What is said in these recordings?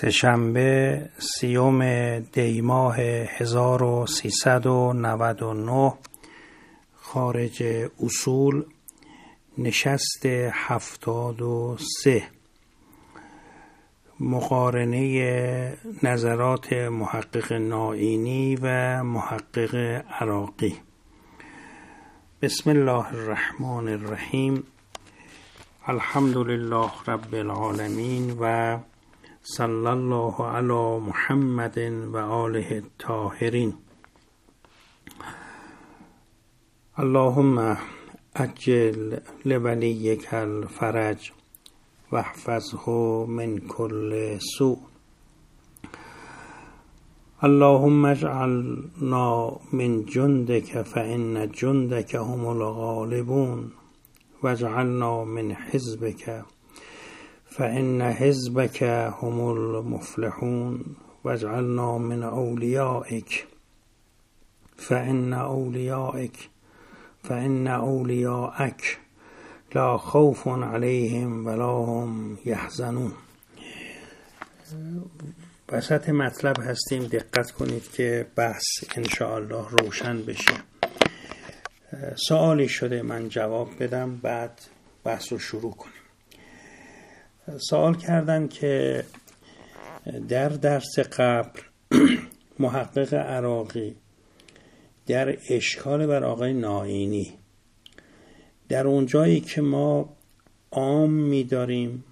سه‌شنبه 30 دی ماه 1399 خارج اصول نشست 73 مقارنه نظرات محقق نائینی و محقق عراقی. بسم الله الرحمن الرحیم. الحمد لله رب العالمین و صلی الله علی محمد و آله الطاهرین. اللهم عجل لولیک الفرج واحفظه من كل سوء. اللهم اجعلنا من جندك فإن جندك هم الغالبون واجعلنا من حزبك فإن حزبك هم المفلحون واجعلنا من أوليائك فإن أوليائك لا خوف عليهم ولا هم يحزنون. وسط مطلب هستیم، دقت کنید که بحث انشاءالله روشن بشه. سوالی شده من جواب بدم، بعد بحث رو شروع کنیم. سوال کردن که در درس قبل محقق عراقی در اشکال بر آقای نائینی در اون جایی که ما عام می‌داریم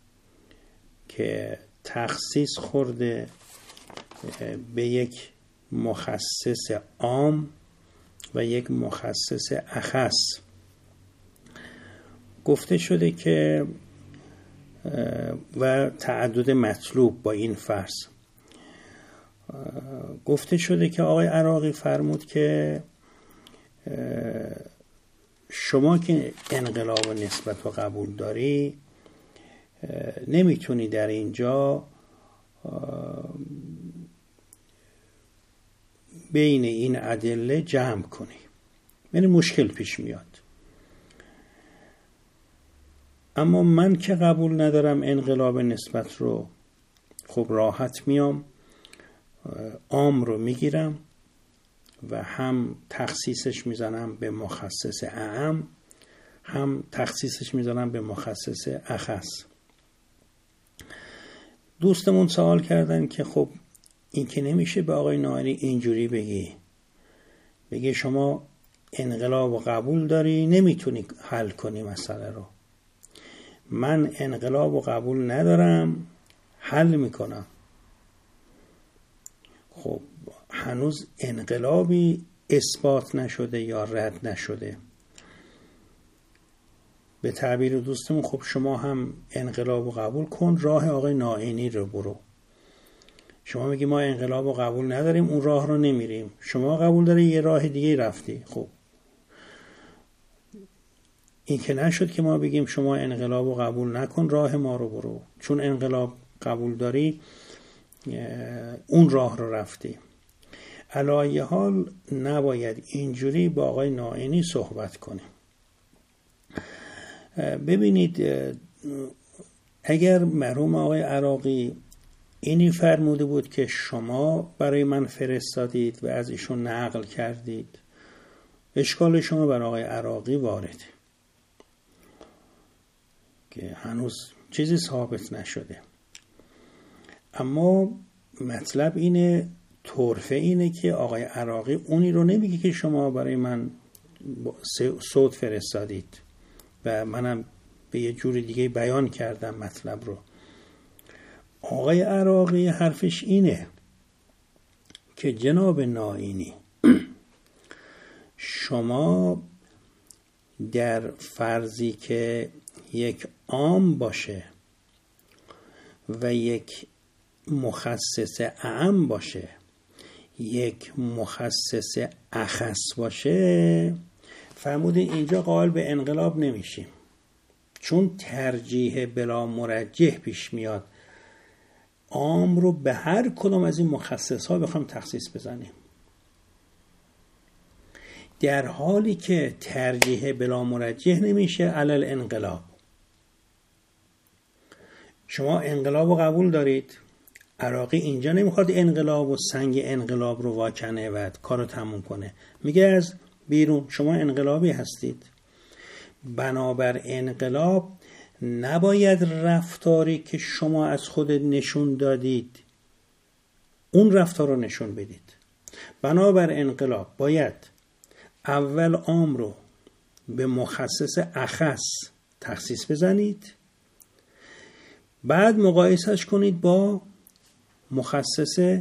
که تخصیص خورده به یک مخصص عام و یک مخصص اخص، گفته شده که و تعدد مطلوب با این فرض گفته شده که آقای عراقی فرمود که شما که انقلاب نسبت رو قبول داری نمیتونی در اینجا بین این ادله جمع کنی، یعنی مشکل پیش میاد. اما من که قبول ندارم انقلاب نسبت رو، خب راحت میام عام رو میگیرم و هم تخصیصش میزنم به مخصص اعم، هم تخصیصش میزنم به مخصص اخص. دوستمون سوال کردن که خب این که نمیشه به آقای نائینی اینجوری بگی شما انقلاب رو قبول داری نمیتونی حل کنی مسئله رو. من انقلاب رو قبول ندارم، حل میکنم. خب هنوز انقلابی اثبات نشده یا رد نشده. به تعبیر دوستمون خب شما هم انقلاب رو قبول کن، راه آقای نائینی رو برو. شما میگی ما انقلاب رو قبول نداریم، اون راه رو نمیریم. شما قبول داری یه راه دیگه رفتی. خب این که نشد که ما بگیم شما انقلاب رو قبول نکن، راه ما رو برو. چون انقلاب قبول داری اون راه رو رفتی. علی ای حال نباید اینجوری با آقای نائینی صحبت کنیم. ببینید اگر مرحوم آقای عراقی اینی فرموده بود که شما برای من فرستادید و از ایشون نقل کردید، اشکال شما بر آقای عراقی وارده که هنوز چیزی ثابت نشده. اما مطلب اینه، طرفه اینه که آقای عراقی اونی رو نمیگه که شما برای من صوت فرستادید و منم به یه جور دیگه بیان کردم مطلب رو. آقای عراقی حرفش اینه که جناب نائینی شما در فرضی که یک عام باشه و یک مخصص اعم باشه، یک مخصص اخص باشه، فرمودین اینجا قائل به انقلاب نمیشیم، چون ترجیح بلا مرجح پیش میاد عام رو به هر کدام از این مخصص ها بخوام تخصیص بزنیم، در حالی که ترجیح بلا مرجح نمیشه علل انقلاب. شما انقلاب رو قبول دارید، عراقی اینجا نمیخواد انقلاب و سنگ انقلاب رو واکنه و کارو تموم کنه، میگه از بیرون شما انقلابی هستید، بنابر انقلاب نباید رفتاری که شما از خود نشون دادید اون رفتار رو نشون بدید. بنابر انقلاب باید اول عام رو به مخصص اخص تخصیص بزنید، بعد مقایسهش کنید با مخصص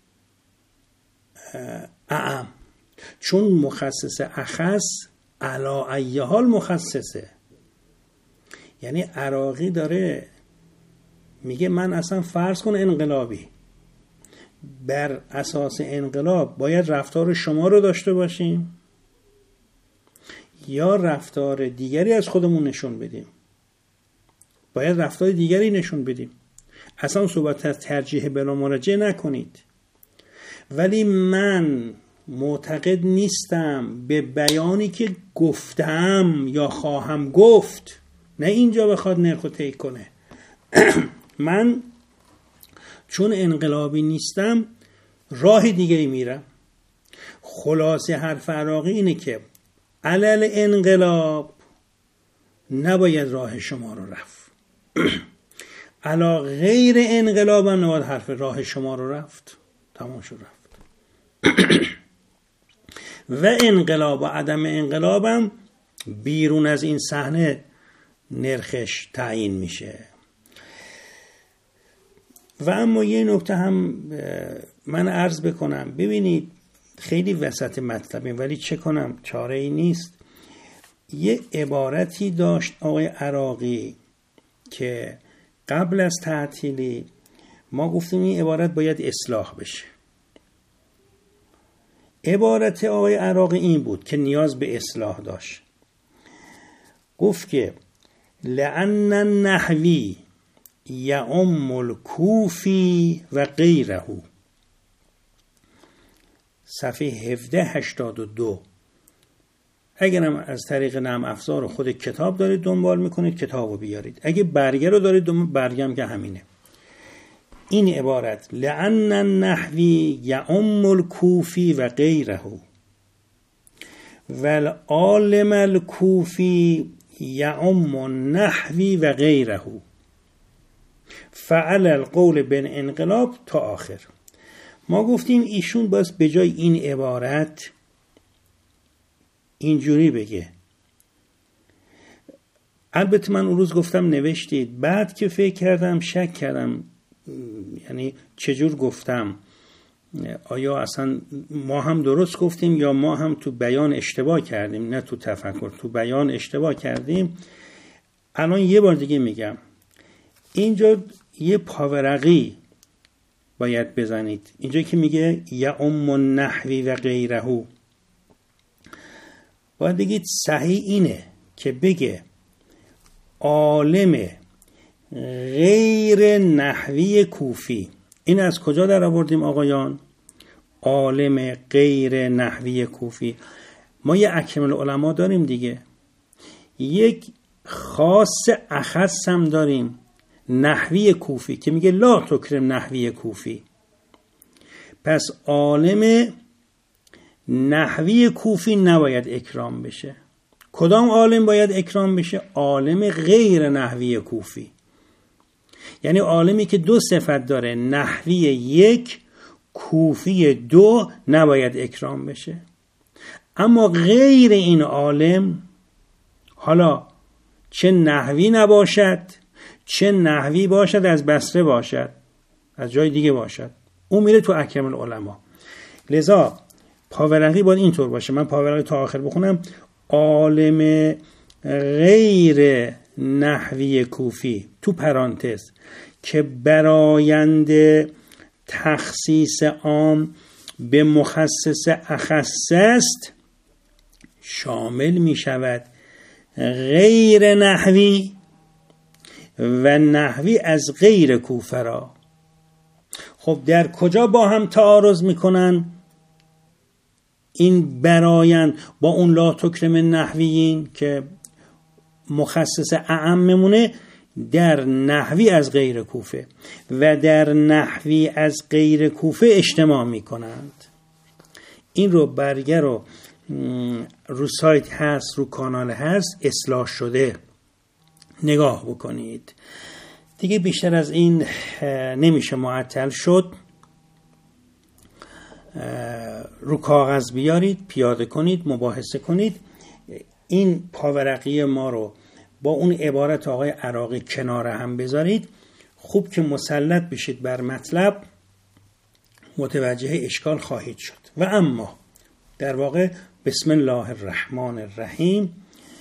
اعم، چون مخصص اخص علی ای حال مخصصه. یعنی عراقی داره میگه من اصلا فرض کن انقلابی، بر اساس انقلاب باید رفتار شما رو داشته باشیم یا رفتار دیگری از خودمون نشون بدیم؟ باید رفتار دیگری نشون بدیم. اصلا صحبت از ترجیح بلا مراجعه نکنید. ولی من معتقد نیستم به بیانی که گفتم یا خواهم گفت، نه اینجا بخواد نرخ و طی کنه. من چون انقلابی نیستم راه دیگری میرم. خلاصه حرف عراقی اینه که علل انقلاب نباید راه شما رو رفت، علا غیر انقلاب هم نباید حرف راه شما رو رفت. تمام شد رفت. و انقلاب و عدم انقلاب هم بیرون از این صحنه نرخش تعیین میشه. و اما یه نکته هم من عرض بکنم، ببینید خیلی وسط مطلبیم ولی چه کنم چاره ای نیست. یه عبارتی داشت آقای عراقی که قبل از تعطیلی ما گفتیم این عبارت باید اصلاح بشه. عبارت آقای عراقی این بود که نیاز به اصلاح داشت. گفت که لأن النحوی یعم الکوفی و غیره. صفحه 1782. اگرم از طریق نرم افزار خود کتاب دارید دنبال میکنید کتابو بیارید، اگه برگه رو دارید برگم که همینه. این عبارت لأن النحوی یعم الکوفی و غیره والعالم الکوفی یعم النحوی و غیره فعل القول بن انقلاب تا آخر. ما گفتیم ایشون باز به جای این عبارت اینجوری بگه. البته من اون روز گفتم نوشتید، بعد که فکر کردم شک کردم یعنی چجور گفتم، آیا اصلا ما هم درست گفتیم یا ما هم تو بیان اشتباه کردیم، نه تو تفکر، تو بیان اشتباه کردیم. الان یه بار دیگه میگم، اینجا یه پاورقی باید بزنید. اینجا که میگه یعم النحوی و غیره، باید بگید صحیح اینه که بگه عالم غیر نحوی کوفی. این از کجا در آوردیم آقایان؟ عالم غیر نحوی کوفی. ما یه اکمل علما داریم دیگه، یک خاص اخص هم داریم، نحوی کوفی که میگه لا تکرم نحوی کوفی. پس عالم نحوی کوفی نباید اکرام بشه. کدام عالم باید اکرام بشه؟ عالم غیر نحوی کوفی، یعنی عالمی که دو صفت داره، نحوی یک کوفی دو، نباید اکرام بشه. اما غیر این عالم، حالا چه نحوی نباشد چه نحوی باشد، از بصره باشد از جای دیگه باشد، اون میره تو اکمل علما. لذا پاورقی باید اینطور باشه. من پاورقی تا آخر بخونم. عالم غیر نحوی کوفی تو پرانتز که برآیند تخصیص عام به مخصص اخص است، شامل می شود غیر نحوی و نحوی از غیر کوفه را. خب در کجا با هم تعارض میکنن این برایند با اون لا تکرم نحویین که مخصص اعم مونه؟ در نحوی از غیر کوفه و در نحوی از غیر کوفه اجتماع می کنند. این رو برگر رو سایت هست، رو کانال هست، اصلاح شده، نگاه بکنید. دیگه بیشتر از این نمیشه معطل شد. رو کاغذ بیارید، پیاده کنید، مباحثه کنید. این پاورقی ما رو با اون عبارت آقای عراقی کنار هم بذارید. خوب که مسلط بشید بر مطلب، متوجه اشکال خواهید شد. و اما در واقع بسم الله الرحمن الرحیم،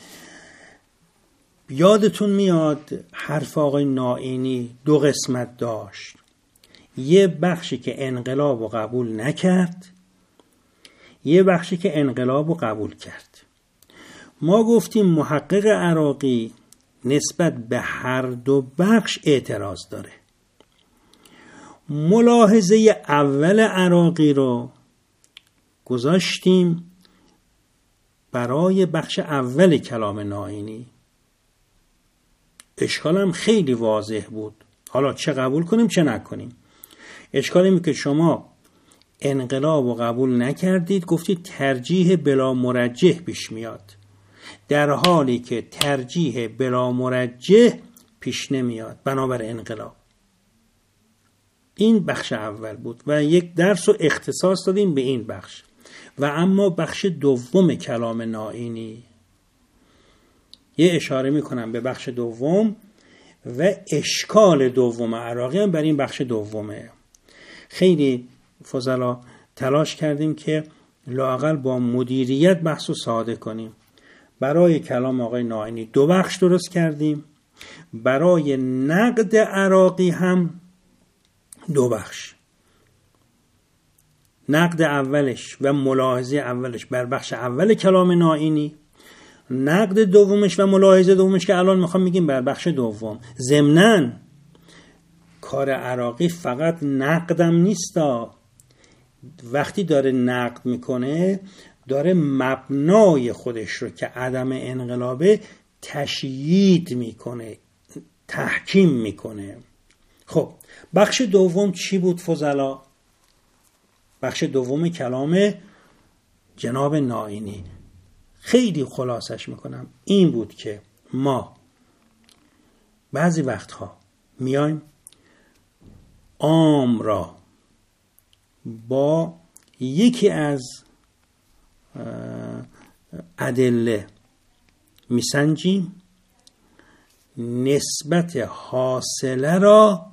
یادتون میاد حرف آقای نائینی 2 قسمت داشت. یه بخشی که انقلاب رو قبول نکرد، یه بخشی که انقلاب رو قبول کرد. ما گفتیم محقق عراقی نسبت به هر 2 بخش اعتراض داره. ملاحظه اول عراقی رو گذاشتیم برای بخش اول کلام نائینی. اشکالم خیلی واضح بود. حالا چه قبول کنیم چه نکنیم. اشکال اینه که شما انقلاب رو قبول نکردید، گفتید ترجیح بلا مرجح پیش میاد، در حالی که ترجیح بلا مرجح پیش نمیاد بنابر انقلاب. این بخش اول بود و یک درس رو اختصاص دادیم به این بخش. و اما بخش دوم کلام نائینی، یه اشاره میکنم به بخش دوم و اشکال دوم عراقی هم بر این بخش دومه. خیلی فضلا تلاش کردیم که لااقل با مدیریت بحث رو ساده کنیم. برای کلام آقای نائینی 2 بخش درست کردیم، برای نقد عراقی هم 2 بخش. نقد اولش و ملاحظه اولش بر بخش اول کلام نائینی، نقد دومش و ملاحظه دومش که الان میخوام میگیم بر بخش دوم. ضمناً کار عراقی فقط نقدم نیستا. وقتی داره نقد میکنه داره مبنای خودش رو که عدم انقلابه تشیید میکنه، تحکیم میکنه. خب بخش دوم چی بود فضلا؟ بخش دوم کلام جناب نائینی خیلی خلاصش میکنم. این بود که ما بعضی وقتها میایم عام را با یکی از ادله میسنجیم، نسبت حاصله را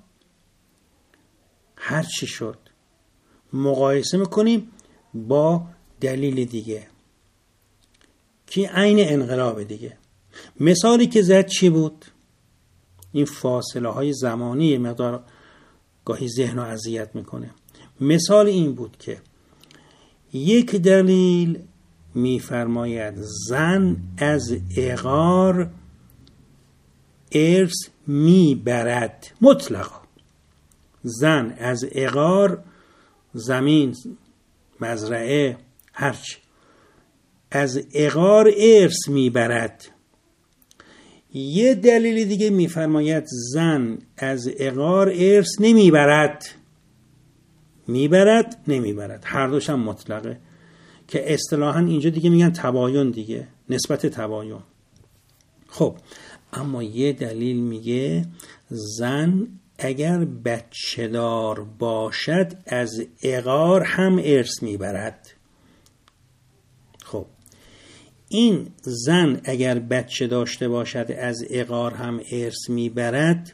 هر چی شد مقایسه میکنیم با دلیل دیگه که عین انقلاب دیگه. مثالی که زد چی بود؟ این فاصله های زمانی مقدار گاهی ذهن رو اذیت میکنه. مثال این بود که یک دلیل میفرماید زن از عقار ارث میبرد مطلقا. زن از عقار، زمین، مزرعه، هرچی، از عقار ارث میبرد. یه دلیل دیگه میفرماید زن از عقار ارث نمیبرد. میبرد نمیبرد، هر دوش هم مطلقه که اصطلاحاً اینجا دیگه میگن تباین دیگه، نسبت تباین. خب اما یه دلیل میگه زن اگر بچه دار باشد از عقار هم ارث میبرد. خب این زن اگر بچه داشته باشد از عقار هم ارث میبرد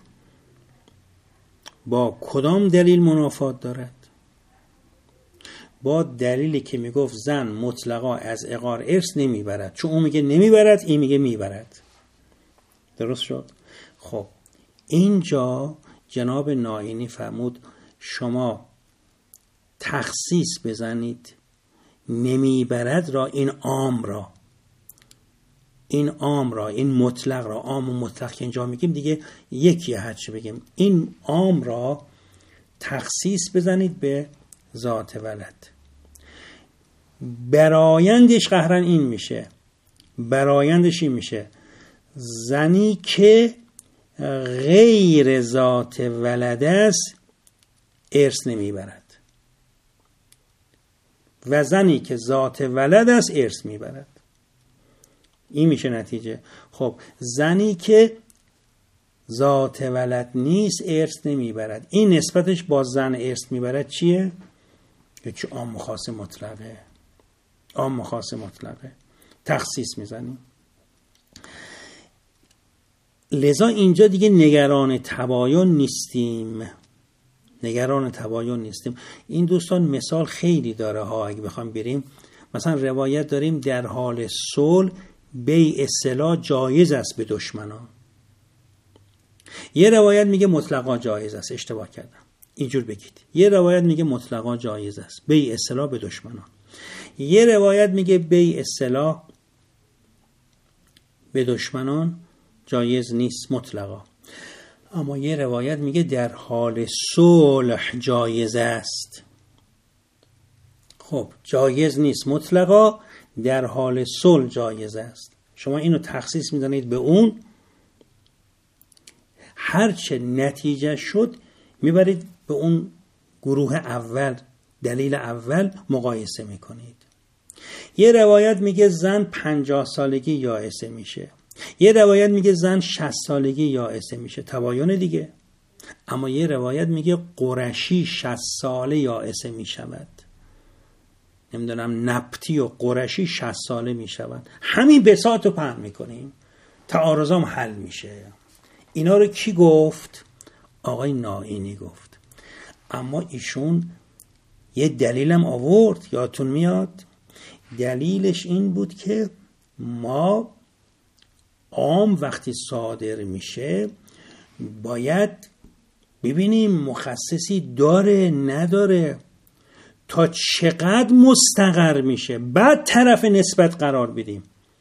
با کدام دلیل منافات دارد؟ با دلیلی که میگفت زن مطلقا از عقار ارث نمیبرد، چون اون میگه نمیبرد، این میگه میبرد. درست شد؟ خب اینجا جناب نائینی فرمود شما تخصیص بزنید نمیبرد را، این عام را، این عام را، این مطلق را، عام و مطلق که اینجا میگیم دیگه یکیه، هرچی بگیم، این عام را تخصیص بزنید به ذات ولد. برایندش قهرن این میشه، برایندش این میشه زنی که غیر ذات ولد است ارث نمیبرد و زنی که ذات ولد است ارث میبرد. این میشه نتیجه. خب زنی که ذات ولد نیست ارث نمیبرد. این نسبتش با زن ارث میبرد چیه؟ چه عام و خاص مطلقه. عام و خاص مطلقه. تخصیص میزنیم. لذا اینجا دیگه نگران تباین نیستیم. نگران تباین نیستیم. این دوستان مثال خیلی داره ها. اگه بخوام بریم مثلا روایت داریم در حال صلح بیع سلاح جایز است به دشمنان. یه روایت میگه مطلقا جایز است. اشتباه کردم. اینجور بگید. یه روایت میگه مطلقا جایز است بیع سلاح به دشمنان. یه روایت میگه بیع سلاح به دشمنان جایز نیست مطلقا. اما یه روایت میگه در حال صلح جایز است. خب جایز نیست مطلقا، در حال صلح جایز است. شما اینو تخصیص میدانید به اون، هرچه نتیجه شد میبرید به اون گروه اول، دلیل اول مقایسه میکنید. یه روایت میگه زن 50 سالگی یائسه میشه، یه روایت میگه زن 60 سالگی یائسه میشه، تباین دیگه. اما یه روایت میگه قرشی 60 ساله یائسه میشود، نمیدونم نبطی و قرشی 60 ساله میشود. همین بساط رو پهن میکنیم، تعارضام حل میشه. اینا رو کی گفت؟ آقای نائینی گفت. اما ایشون یه دلیلم آورد، یادتون میاد؟ دلیلش این بود که ما عام وقتی صادر میشه باید ببینیم مخصصی داره نداره، تا چقدر مستقر میشه، بعد طرف نسبت قرار بدیم.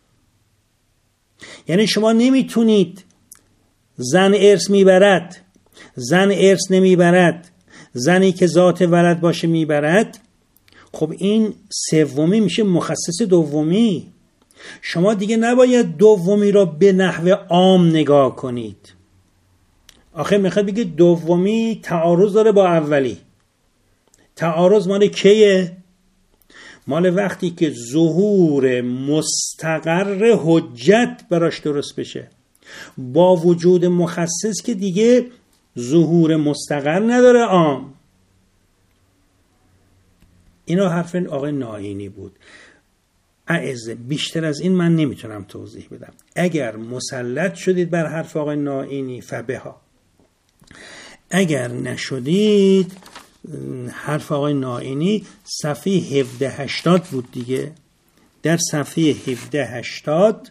یعنی شما نمیتونید زن ارث میبرد، زن ارث نمیبرد، زنی که ذات ولد باشه میبرد. خب این سومی میشه مخصص دومی. شما دیگه نباید دومی را به نحو عام نگاه کنید. آخه میخواد بگه دومی تعارض داره با اولی. تعارض مال کیه؟ مال وقتی که ظهور مستقر حجت براش درست بشه. با وجود مخصص که دیگه ظهور مستقر نداره عام. اینا حرف آقای نائینی بود. اعزه بیشتر از این من نمیتونم توضیح بدم. اگر مسلط شدید بر حرف آقای نائینی فبها، اگر نشدید حرف آقای نائینی صفحه 1780 بود دیگه. در صفحه 1780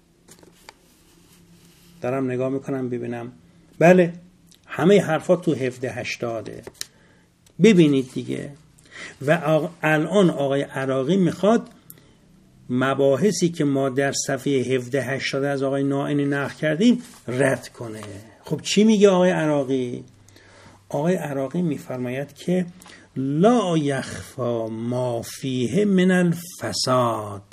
دارم نگاه میکنم ببینم، بله همه حرفات تو 1780 ببینید دیگه. و الان آقای عراقی میخواد مباحثی که ما در صفحه 1780 از آقای نائینی نقل کردیم رد کنه. خب چی میگه آقای عراقی؟ آقای عراقی میفرماید که لا یخفا ما فیه من الفساد،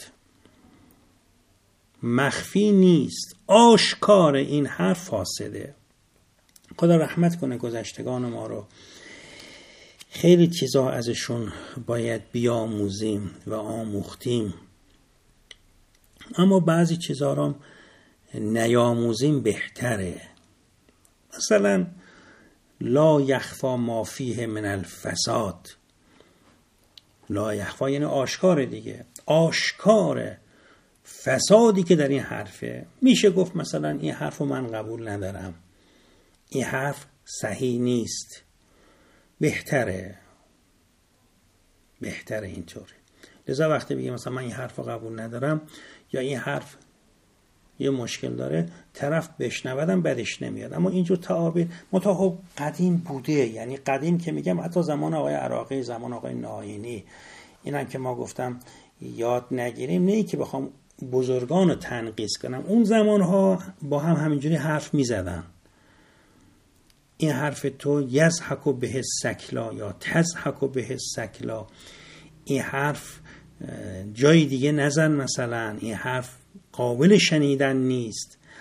مخفی نیست، آشکار این حرف فاسده. خدا رحمت کنه گذشتگان ما رو، خیلی چیزا ازشون باید بیاموزیم و آموختیم، اما بعضی چیزا رو نیاموزیم بهتره. مثلا لا یخفا ما فیه من الفساد، لا یخفا یعنی آشکار دیگه، آشکار فسادی که در این حرفه. میشه گفت مثلا این حرف رو من قبول ندارم، این حرف صحیح نیست، بهتره اینطوری. لذا وقتی بگیم مثلا من این حرف رو قبول ندارم یا این حرف یه مشکل داره، طرف بشنودم بدش نمیاد. اما اینجور تعابیر متأخر قدیم بوده، یعنی قدیم که میگم حتی زمان آقای عراقی، زمان آقای نائینی، اینم که ما گفتم یاد نگیریم، نه که بخوام بزرگان رو تنقیص کنم، اون زمانها با هم همینجوری حرف میزدن. این حرف تو یضحک به السکلا یا تضحک به السکلا، این حرف جای دیگه نزن، مثلا این حرف قابل شنیدن نیست.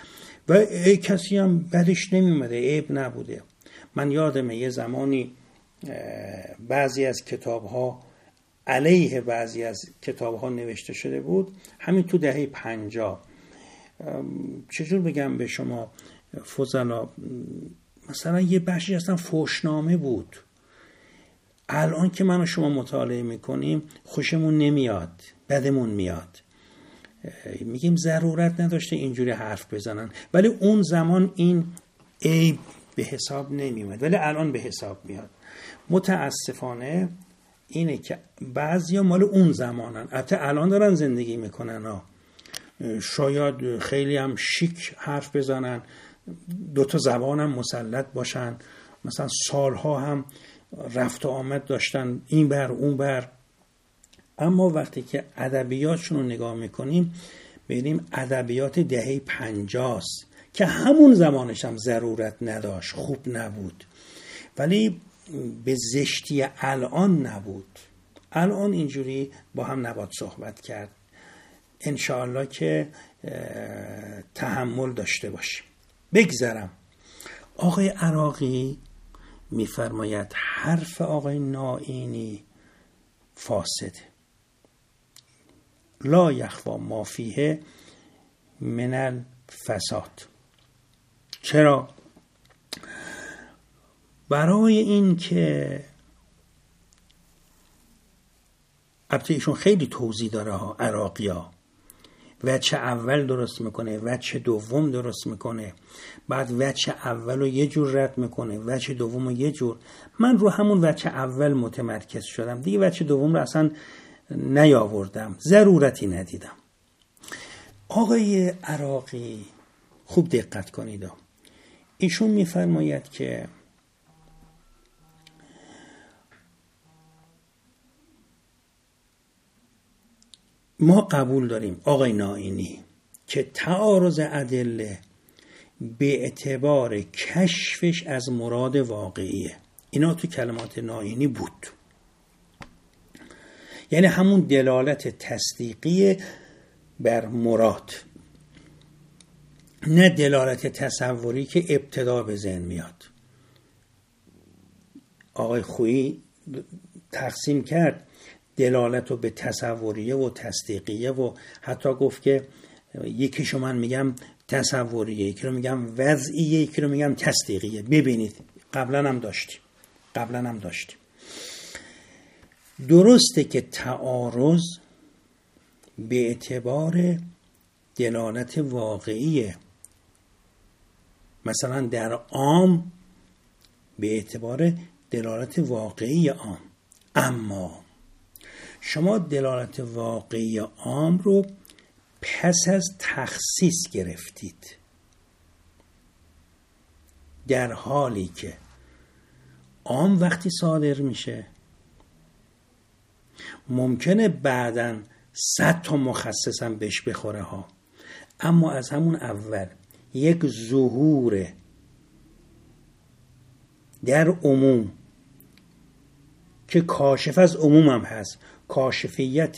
و کسی هم بدش نمیومده، عیب نبوده. من یادمه یه زمانی بعضی از کتاب‌ها علیه بعضی از کتاب‌ها نوشته شده بود، همین تو دهه 50. چجور بگم به شما فضلا، مثلا یه بخشی اصلا فحشنامه بود. الان که من و شما مطالعه میکنیم خوشمون نمیاد، بدمون میاد، میگیم ضرورت نداشته اینجوری حرف بزنن، ولی اون زمان این عیب به حساب نمیومد، ولی الان به حساب میاد. متاسفانه اینه که بعضیا مال اون زمانن، البته الان دارن زندگی میکنن شاید خیلی هم شیک حرف بزنن، 2 زبان هم مسلط باشن، مثلا سالها هم رفت و آمد داشتن این بر اون بر. اما وقتی که ادبیاتشون رو نگاه میکنیم ببینیم ادبیات دهه 50 که همون زمانش هم ضرورت نداشت، خوب نبود، ولی به زشتی الان نبود. الان اینجوری با هم نباید صحبت کرد. انشاءالله که تحمل داشته باشیم. بگذرم. آقای عراقی میفرماید حرف آقای نائینی فاسده، لا یخفی ما فیه من الفساد. چرا؟ برای این که البته ایشون خیلی توضیح داره ها، عراقی ها، وجه اول درست میکنه، وجه دوم درست میکنه، بعد وجه اول رو یه جور رد میکنه، وجه دوم رو یه جور. من رو همون وجه اول متمرکز شدم دیگه، وجه دوم رو اصلا نیاوردم، ضرورتی ندیدم. آقای عراقی خوب دقت کنید، ایشون میفرماید که ما قبول داریم آقای نائینی که تعارض ادله به اعتبار کشفش از مراد واقعیه. اینا تو کلمات نائینی بود، یعنی همون دلالت تصدیقی بر مراد، نه دلالت تصوری که ابتدا به ذهن میاد. آقای خویی تقسیم کرد دلالت رو به تصوریه و تصدیقیه و حتی گفت که یکیشو من میگم تصوریه، یکی رو میگم وضعیه، یکی رو میگم تصدیقیه. ببینید قبلا هم داشتیم. درسته که تعارض به اعتبار دلالت واقعیه، مثلا در عام به اعتبار دلالت واقعی عام، اما شما دلالت واقعی عام رو پس از تخصیص گرفتید، در حالی که عام وقتی صادر میشه ممکنه بعداً 100 تا مخصص هم بهش بخوره ها، اما از همون اول یک ظهور در عموم که کاشف از عموم هم هست، کاشفیت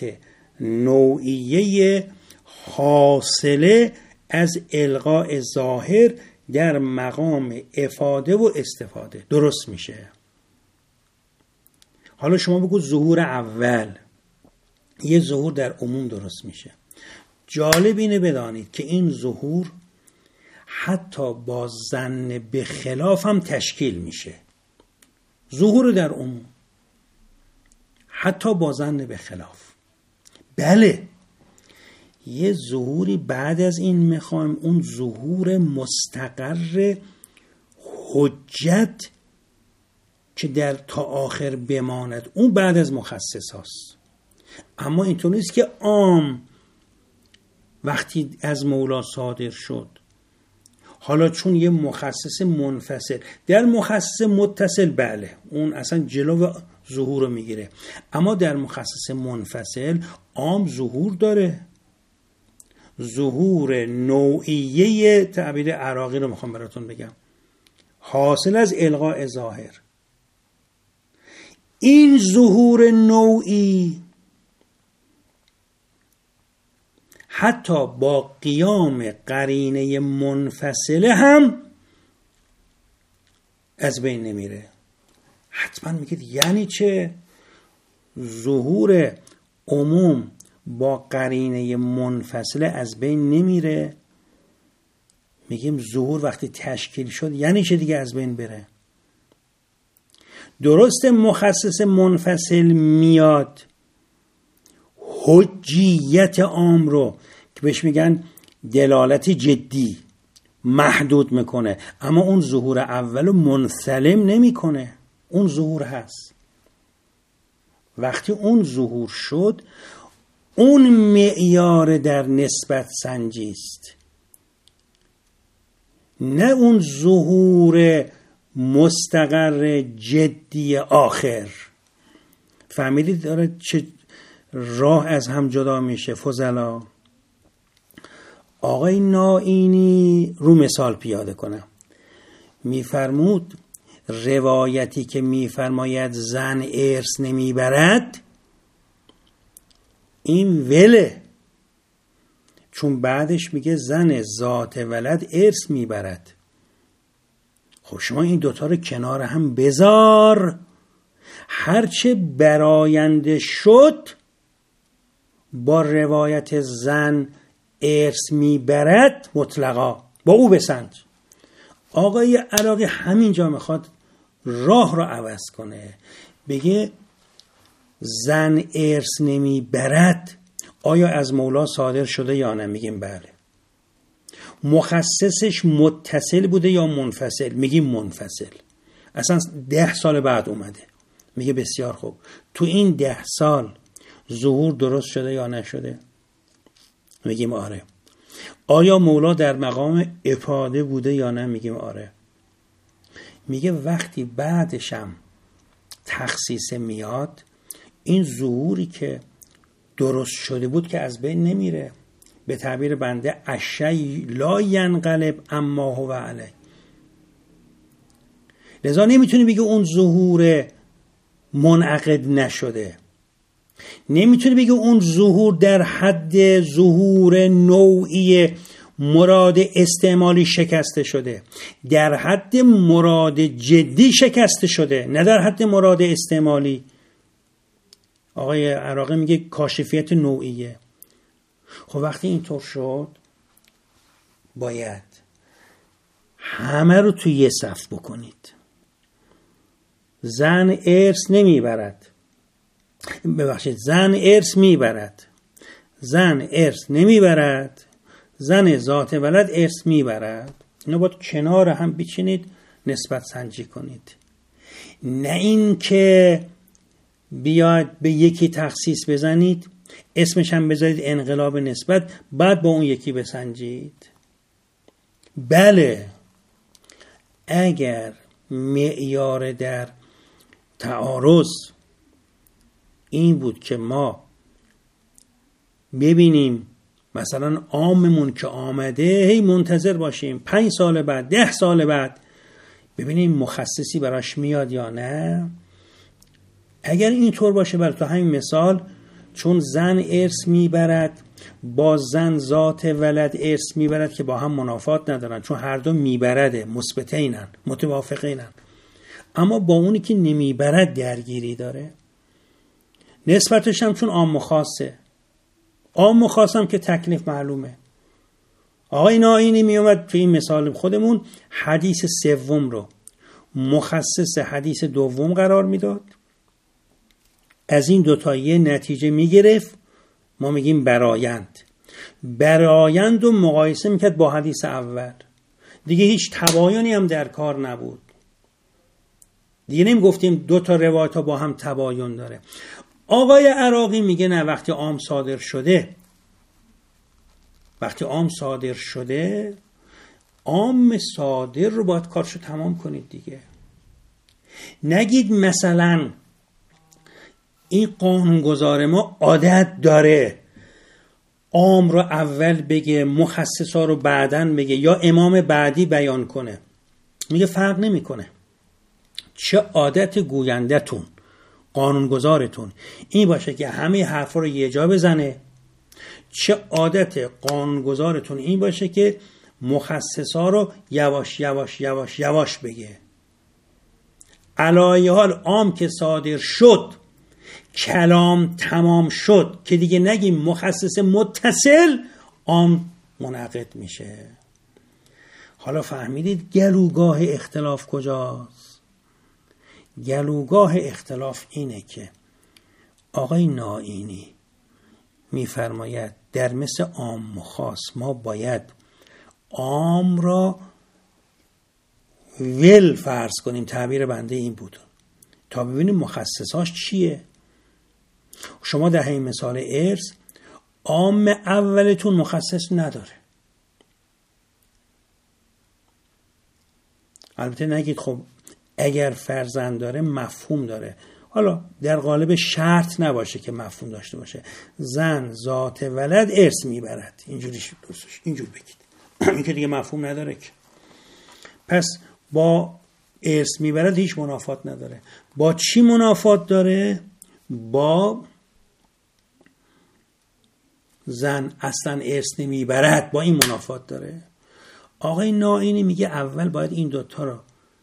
نوعیه حاصله از الغاء ظاهر در مقام افاده و استفاده درست میشه. حالا شما بگو ظهور اول، یه ظهور در عموم درست میشه. جالب اینه بدانید که این ظهور حتی با ظن به خلاف هم تشکیل میشه. ظهور در عموم حتی با ظن به خلاف. بله، یه ظهوری بعد از این میخوایم، اون ظهور مستقر حجت که در تا آخر بماند، اون بعد از مخصص هاست. اما اینطور نیست که عام وقتی از مولا صادر شد، حالا چون یه مخصص منفصل در مخصص متصل، بله اون اصلا جلو ظهور رو میگیره، اما در مخصص منفصل عام ظهور داره. ظهور نوعیه، تعبیر عراقی رو میخوام براتون بگم، حاصل از الغاء ظاهر. این ظهور نوعی حتی با قیام قرینه منفصله هم از بین نمیره. حتما میگید یعنی چه؟ ظهور عموم با قرینه منفصله از بین نمیره؟ میگیم ظهور وقتی تشکیل شد یعنی چه دیگه از بین بره؟ درست مخصص منفصل میاد حجیت عام رو که بهش میگن دلالت جدی محدود میکنه، اما اون ظهور اولو منسلم نمیکنه. اون ظهور هست. وقتی اون ظهور شد اون معیار در نسبت سنجی است، نه اون ظهور مستقر جدی آخر. فهمیدید داره چه راه از هم جدا میشه فضلا؟ آقای نائینی رو مثال پیاده کنم، میفرمود روایتی که میفرماید زن ارث نمیبرد این وله، چون بعدش میگه زن ذات ولد ارث میبرد. خب شما این دوتا رو کنار هم بذار، هرچه براینده شد با روایت زن ارث میبرد مطلقا با او بسنج. آقای عراقی همینجا میخواد راه رو عوض کنه، بگه زن ارث نمیبرد آیا از مولا صادر شده یا نه؟ میگیم بله. مخصصش متصل بوده یا منفصل؟ میگیم منفصل. اصلا 10 سال بعد اومده. میگه بسیار خوب، تو این 10 سال ظهور درست شده یا نشده؟ میگیم آره. آیا مولا در مقام افاده بوده یا نه؟ میگیم آره. میگه وقتی بعدشم تخصیص میاد این ظهوری که درست شده بود که از بین نمیره. به تعبیر بنده اشی لا ینقلب اما هو علی. لذا نمیتونی بگی اون ظهور منعقد نشده، نمیتونی بگی اون ظهور در حد ظهور نوعی مراد استعمالی شکسته شده، در حد مراد جدی شکسته شده، نه در حد مراد استعمالی. آقای عراقی میگه کاشفیت نوعیه. خب وقتی اینطور شد باید همه رو توی یه صف بکنید. زن ارث نمیبرد، ببخشید زن ارث میبرد، زن ارث نمیبرد، زن ذات ولد ارث میبرد. اینو باید کنار هم بچینید نسبت سنجی کنید، نه این که بیاد به یکی تخصیص بزنید اسمش هم بذارید انقلاب نسبت بعد با اون یکی بسنجید. بله اگر معیار در تعارض این بود که ما ببینیم مثلا عاممون که آمده هی منتظر باشیم 5 سال بعد 10 سال بعد ببینیم مخصصی براش میاد یا نه، اگر اینطور باشه بله تو همین مثال چون زن ارث میبرد با زن ذات ولد ارث میبرد که با هم منافات ندارن، چون هر دو میبرده مثبتینن متوافقینن، اما با اونی که نمیبرد درگیری داره. نسبتش هم چون عام و خاصه، عام و خاص هم که تکلیف معلومه. آقای نائینی میومد تو این مثال خودمون حدیث سوم رو مخصص حدیث دوم قرار میداد، از این دوتا یه نتیجه میگرفت، ما میگیم برایند و مقایسه میکرد با حدیث اول. دیگه هیچ تباینی هم در کار نبود، دیگه نمیگفتیم دوتا روایت ها با هم تباین داره. آقای عراقی میگه نه، وقتی عام صادر شده عام صادر رو باید کارشو تمام کنید دیگه. نگید مثلا این قانونگذار ما عادت داره عام رو اول بگه مخصصا رو بعدن بگه یا امام بعدی بیان کنه. میگه فرق نمیکنه، چه عادت گویندتون قانونگذارتون این باشه که همه حرفا رو یه جا بزنه، چه عادت قانونگذارتون این باشه که مخصصا رو یواش یواش یواش یواش بگه. علایه حال عام که صادر شد، کلام تمام شد که دیگه نگیم مخصص متصل، عام منعقد میشه. حالا فهمیدید گلوگاه اختلاف کجاست؟ گلوگاه اختلاف اینه که آقای نائینی میفرماید در مثل عام و خاص ما باید عام را ول فرض کنیم، تعبیر بنده این بود، تا ببینیم مخصصاش چیه. شما در همین مثال ارث عام اولتون مخصص نداره. البته نگید خب اگر فرزند داره مفهوم داره. حالا در قالب شرط نباشه که مفهوم داشته باشه. زن ذات ولد ارث میبرد، اینجوری درستش اینجور بگید. این که دیگه مفهوم نداره که. پس با ارث میبرد هیچ منافات نداره. با چی منافات داره؟ با زن اصلا ارث نمیبرد، با این منافات داره. آقای نائینی میگه اول باید این دوتا رو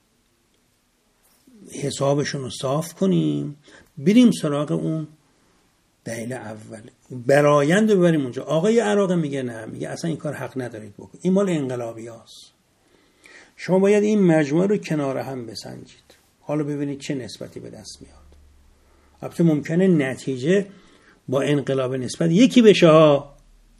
حسابشون رو صاف کنیم، بریم سراغ اون دلیل اول، برآیند رو ببریم اونجا. آقای عراقی میگه نه، میگه اصلا این کار حق ندارید بکنید، این مال انقلابی هاست. شما باید این مجموعه رو کنار هم بسنجید، حالا ببینید چه نسبتی به دست میاد. البته ممکنه نتیجه با انقلاب نسبت یکی بشه ها،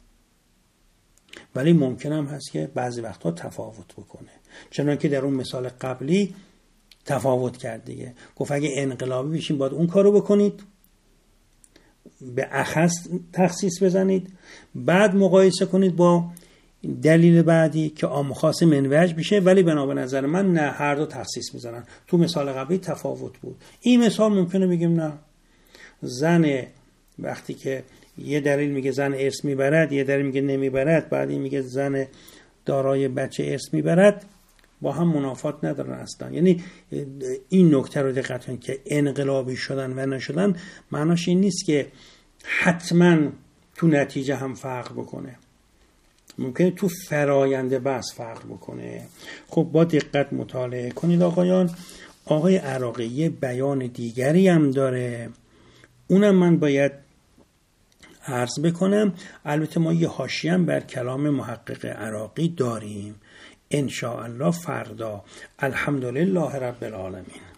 ولی ممکن هم هست که بعضی وقتها تفاوت بکنه، چنانکه در اون مثال قبلی تفاوت کرد دیگه. گفت اگه انقلابی بشین باید اون کارو بکنید، به اخص تخصیص بزنید، بعد مقایسه کنید با دلیل بعدی که عام خاص منوج بشه، ولی بنا به نظر من نه، هر دو تخصیص میزنن. تو مثال قبلی تفاوت بود. این مثال ممکنه بگیم نه، زن وقتی که یه دلیل میگه زن ارث میبرد، یه دلیل میگه نمیبرد، بعد این میگه زن دارای بچه ارث میبرد، با هم منافات ندارن اصلا. یعنی این نکته رو دقت کنید که انقلابی شدن و نشدن معناش این نیست که حتما تو نتیجه هم فرق بکنه، ممکنه تو فرایند بحث فرق بکنه. خب با دقت مطالعه کنید آقایان. آقای عراقی یه بیان دیگری هم داره، اونم من باید عرض بکنم. البته ما یه حاشیه هم بر کلام محقق عراقی داریم ان شاء الله فردا. الحمدلله رب العالمین.